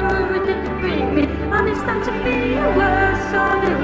Where did it bring me? And it's time to be a worse on the